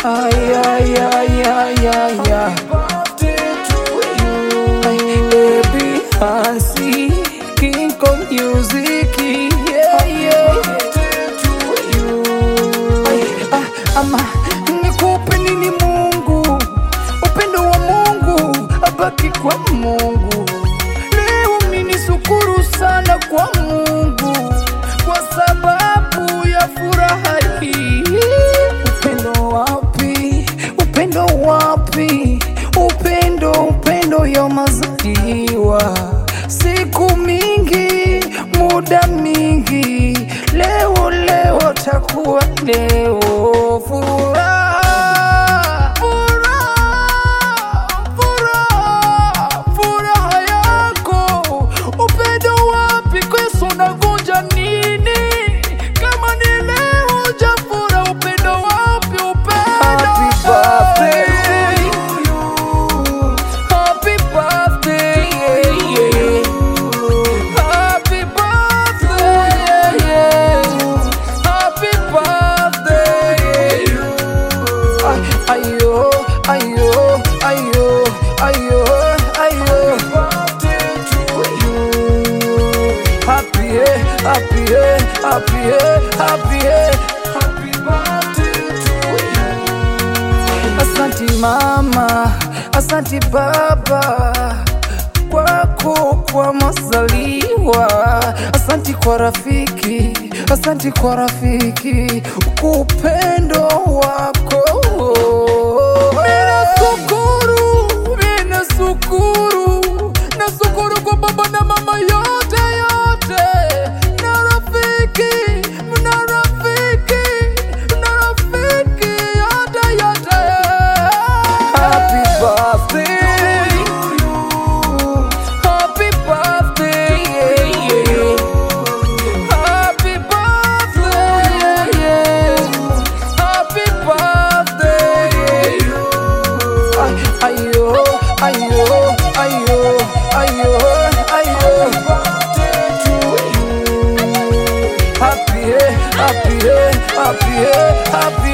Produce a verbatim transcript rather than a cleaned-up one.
Ay, ay, ay, ay, ay, ay. Baby Hansi, King Kong Music, yeah, yeah. Ay, ah, ama nikupe nini Mungu, upendo wa Mungu abaki kwa Mungu. Leo mimi shukuru sana kwa Mungu kwa sababu ya furaha hii. Upendo wapi, upendo wapi, upendo, upendo ya mazaliwa. Siku mingi, muda mingi, leo leo takuwa leo. Furaha, furaha, furaha, furaha yako. Upendo wapi, kwesu nagonja nini? Kama ni leo jafura, upendo wapi, upendo. Happy birthday, happy birthday, yeah, yeah. Happy birthday, yeah, yeah. Happy birthday, yeah. Ay, ayo, ayo, ayo, ayo, ayo. Happy, eh, happy, eh, happy, eh, happy, eh. Happy birthday to you. Asanti mama, asanti baba, kwako kwa mazaliwa. Asanti kwa rafiki, asanti kwa rafiki, kwa upendo wako. Mina shukuru, mina shukuru, na shukuru kwa baba na mama yote yote, na rafiki, na rafiki, na rafiki yote yote. Happy birthday, happy birthday, yeah, yeah. Happy birthday, yeah, yeah. Happy birthday, yeah. Ay, ayo, ayo, ayo, ayo, ayo. Happy, eh, happy, eh, happy, eh, happy.